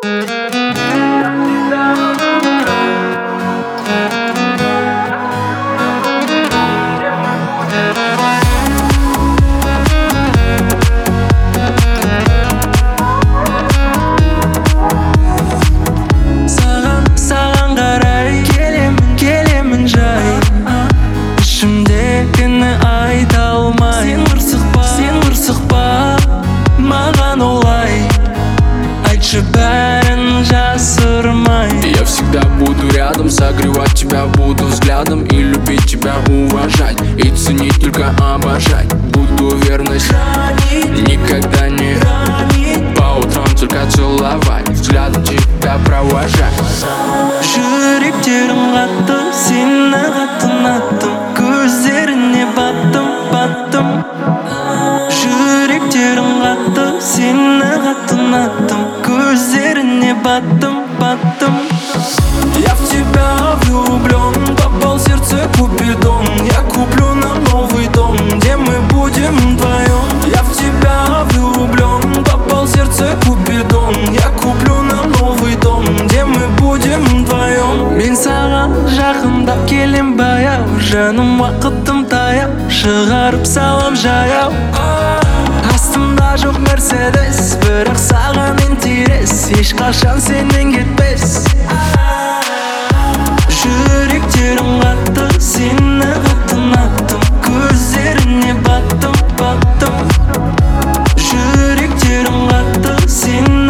Саған қарай келемін жай, ішімдегіні айта алмай. Сен қырсықпа маған олай, айтшы бәрін жасырмай. Я всегда буду рядом, согревать тебя буду взглядом и любить тебя, уважать и ценить, только обожать. Буду верность никогда не ранить, по утрам только целовать, взглядом тебя провожать. Жүректерім қатты, сені қатты ұнаттым, көздеріне баттым. Жүректерім қатты, сені қатты ұнаттым, көздеріне баттым. Я в тебя влюблен, попал в сердце Купидон. Я куплю нам новый дом, где мы будем вдвоем. Я в тебя влюблен, попал в сердце Купидон. Я куплю нам новый дом, где мы будем вдвоем. Мен саған жақындап келем баяу, жаным уақытым таяу, шығарып салам жаяу. Астымда жоқ Мерседес, бірақ саған интерес, ешқашан сенен кетпес. Жүректерім қатты, сені қатты ұнаттым, көздеріне баттым. Жүректерім қатты, сені